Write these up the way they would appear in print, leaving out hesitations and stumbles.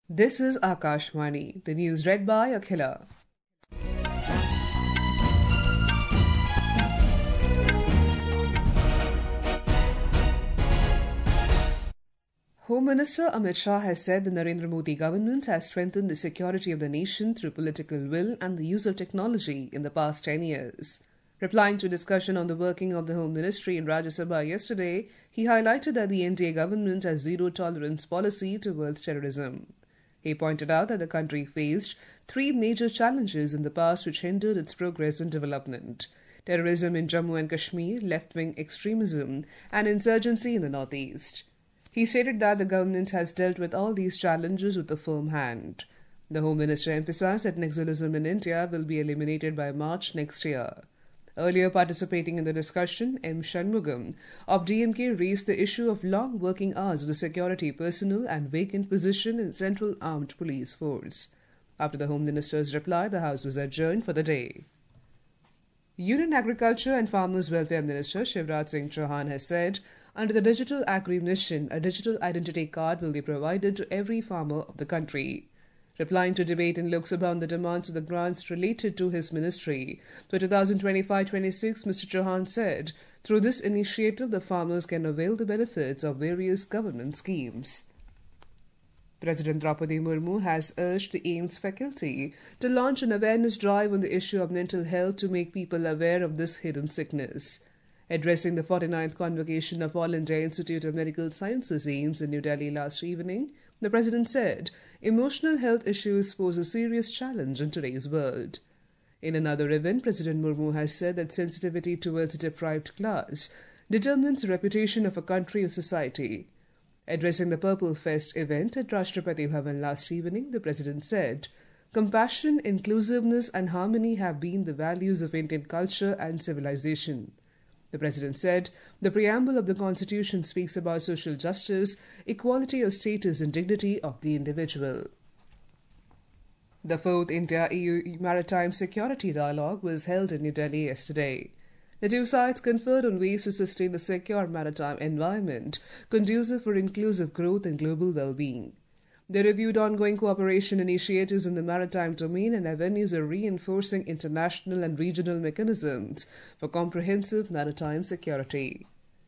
This is Akashvani, the news read by Akhila. Home Minister Amit Shah has said the Narendra Modi government has strengthened the security of the nation through political will and the use of technology in the past 10 years. Replying to a discussion on the working of the Home Ministry in Rajya Sabha yesterday, he highlighted that the NDA government has zero-tolerance policy towards terrorism. He pointed out that the country faced three major challenges in the past which hindered its progress and development: terrorism in Jammu and Kashmir, left-wing extremism, and insurgency in the northeast. He stated that the government has dealt with all these challenges with a firm hand. The Home Minister emphasized that Naxalism in India will be eliminated by March next year. Earlier participating in the discussion, M. Shanmugam of DMK raised the issue of long working hours of the security personnel and vacant position in Central Armed Police Force. After the Home Minister's reply, the House was adjourned for the day. Union Agriculture and Farmers Welfare Minister Shivraj Singh Chauhan has said, under the Digital Agri Mission, a digital identity card will be provided to every farmer of the country. Replying to debate in Lok Sabha on the demands of the grants related to his ministry for 2025-26, Mr. Chauhan said, through this initiative, the farmers can avail the benefits of various government schemes. President Draupadi Murmu has urged the AIIMS faculty to launch an awareness drive on the issue of mental health to make people aware of this hidden sickness. Addressing the 49th convocation of All India Institute of Medical Sciences AIIMS in New Delhi last evening, the President said, emotional health issues pose a serious challenge in today's world. In another event, President Murmu has said that sensitivity towards a deprived class determines the reputation of a country or society. Addressing the Purple Fest event at Rashtrapati Bhavan last evening, the President said, compassion, inclusiveness and harmony have been the values of Indian culture and civilization. The President said, the preamble of the Constitution speaks about social justice, equality of status and dignity of the individual. The 4th India-EU Maritime Security Dialogue was held in New Delhi yesterday. The two sides conferred on ways to sustain a secure maritime environment conducive for inclusive growth and global well-being. They reviewed ongoing cooperation initiatives in the maritime domain and avenues of reinforcing international and regional mechanisms for comprehensive maritime security.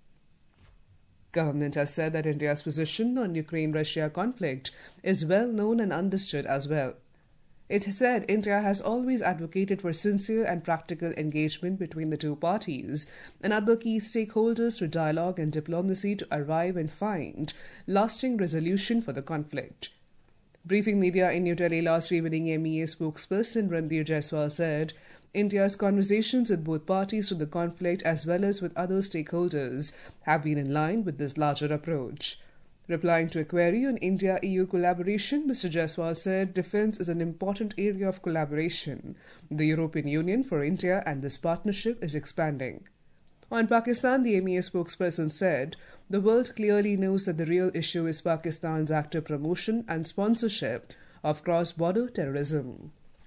Government has said that India's position on Ukraine-Russia conflict is well known and understood as well. It said India has always advocated for sincere and practical engagement between the two parties and other key stakeholders through dialogue and diplomacy to arrive and find lasting resolution for the conflict. Briefing media in New Delhi last evening, MEA spokesperson Ranveer Jaiswal said, India's conversations with both parties to the conflict as well as with other stakeholders have been in line with this larger approach. Replying to a query on India-EU collaboration, Mr. Jaiswal said defence is an important area of collaboration with the European Union for India and this partnership is expanding. On Pakistan, the MEA spokesperson said, the world clearly knows that the real issue is Pakistan's active promotion and sponsorship of cross-border terrorism.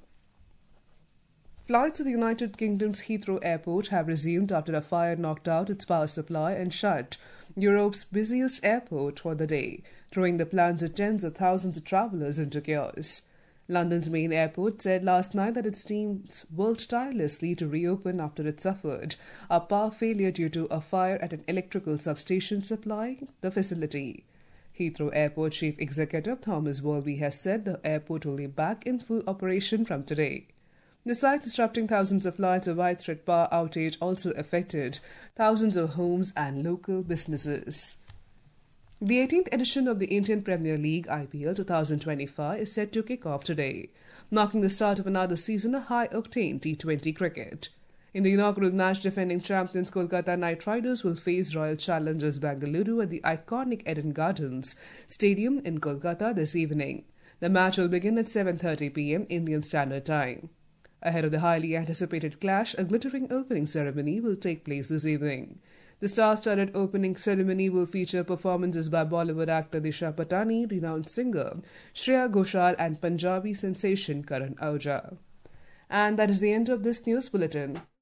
Flights to the United Kingdom's Heathrow Airport have resumed after a fire knocked out its power supply and shut Europe's busiest airport for the day, throwing the plans of tens of thousands of travellers into chaos. London's main airport said last night that its teams worked tirelessly to reopen after it suffered a power failure due to a fire at an electrical substation supplying the facility. Heathrow Airport Chief Executive Thomas Wolby has said the airport will be back in full operation from today. Besides disrupting thousands of flights, a widespread power outage also affected thousands of homes and local businesses. The 18th edition of the Indian Premier League IPL 2025 is set to kick off today, marking the start of another season of high-octane T20 cricket. In the inaugural match, defending champions Kolkata Knight Riders will face Royal Challengers Bengaluru at the iconic Eden Gardens Stadium in Kolkata this evening. The match will begin at 7:30 p.m. Indian Standard Time. Ahead of the highly anticipated clash, a glittering opening ceremony will take place this evening. The star-studded opening ceremony will feature performances by Bollywood actor Disha Patani, renowned singer Shreya Ghoshal and Punjabi sensation Karan Ahuja. And that is the end of this news bulletin.